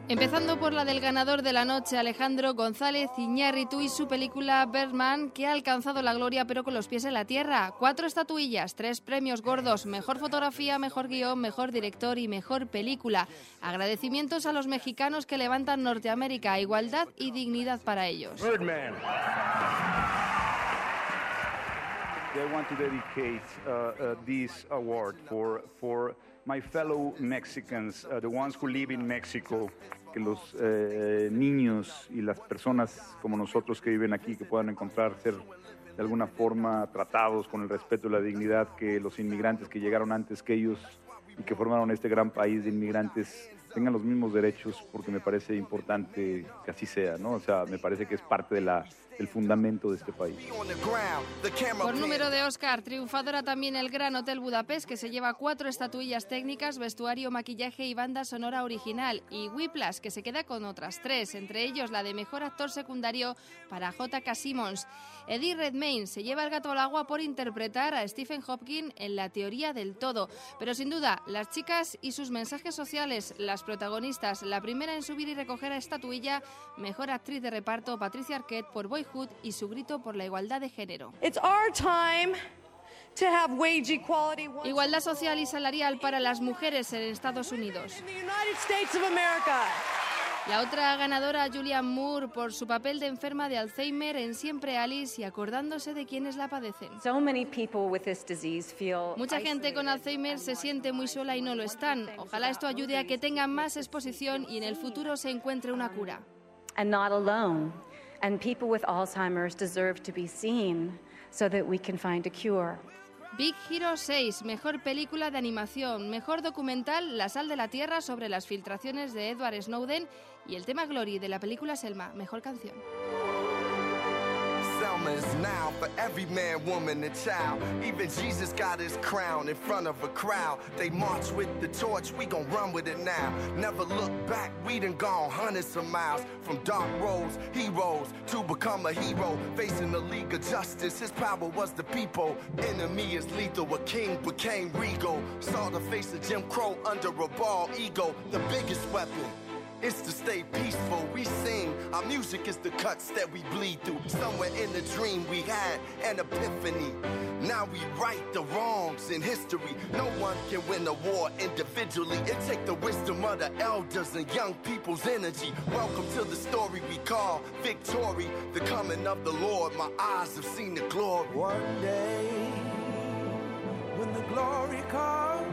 Empezando por la del ganador de la noche, Alejandro González Iñárritu, y su película Birdman, que ha alcanzado la gloria pero con los pies en la tierra. 4 estatuillas, 3 premios gordos, mejor fotografía, mejor guión, mejor director y mejor película. Agradecimientos a los mexicanos que levantan Norteamérica, igualdad y dignidad para ellos. Birdman. I want to dedicate this award for my fellow Mexicans, the ones who live in Mexico, que los niños y las personas como nosotros que viven aquí, que puedan encontrar ser de alguna forma tratados con el respeto y la dignidad que los inmigrantes que llegaron antes que ellos y que formaron este gran país de inmigrantes tengan los mismos derechos, porque me parece importante que así sea, ¿no? O sea, me parece que es parte del fundamento de este país. Por número de Oscar, triunfadora también el Gran Hotel Budapest, que se lleva 4 estatuillas técnicas, vestuario, maquillaje y banda sonora original, y Whiplash, que se queda con otras 3, entre ellos la de mejor actor secundario para J.K. Simmons. Eddie Redmayne se lleva el gato al agua por interpretar a Stephen Hawking en La teoría del todo, pero sin duda, las chicas y sus mensajes sociales, las protagonistas. La primera en subir y recoger a estatuilla, mejor actriz de reparto, Patricia Arquette por Boyhood y su grito por la igualdad de género. Igualdad social y salarial para las mujeres en Estados Unidos. La otra ganadora, Julianne Moore, por su papel de enferma de Alzheimer en Siempre Alice y acordándose de quienes la padecen. Mucha gente con Alzheimer se siente muy sola y no lo están. Ojalá esto ayude a que tengan más exposición y en el futuro se encuentre una cura. And not alone. And people with Alzheimer's deserve to be seen so that we can find a cure. Big Hero 6, mejor película de animación, mejor documental La sal de la tierra sobre las filtraciones de Edward Snowden, y el tema Glory de la película Selma, mejor canción. Selma is now for every man, woman, and child. Even Jesus got his crown in front of a crowd. They march with the torch, we gon' run with it now. Never look back, we done gone hundreds of miles. From dark roads, heroes, to become a hero. Facing the League of Justice, his power was the people. Enemy is lethal, a king became regal. Saw the face of Jim Crow under a bald ego. The biggest weapon is to stay peaceful. We sing, our music is the cuts that we bleed through. Somewhere in the dream we had an epiphany. Now we right the wrongs in history. No one can win a war individually. It take the wisdom of the elders and young people's energy. Welcome to the story we call victory. The coming of the Lord, my eyes have seen the glory. One day, when the glory comes,